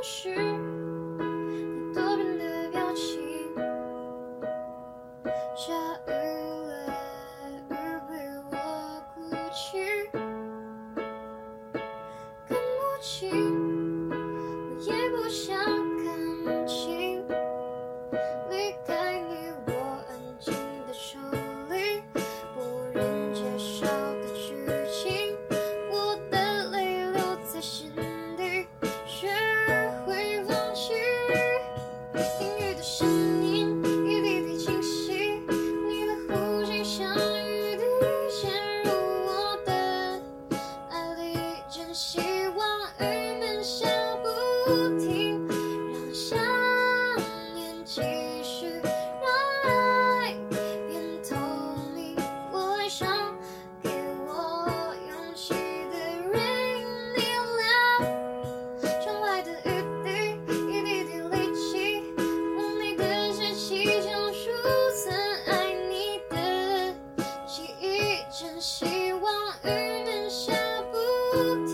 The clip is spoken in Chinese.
时，你多变的表情。下雨了，雨被我哭泣，看不清，我也不想看清。离开你，我安静的抽离，不忍接受的剧情，我的泪留在心底，学会放弃。听雨的声音一滴滴清晰，你的呼吸像雨滴潜入我的爱里，真希望雨能下不停，让想念继续，让爱变透明。我爱上给我勇气的人，你了窗外的雨滴，一滴滴力气，用你的血气讲述曾爱你的记忆，真希望雨能下不停。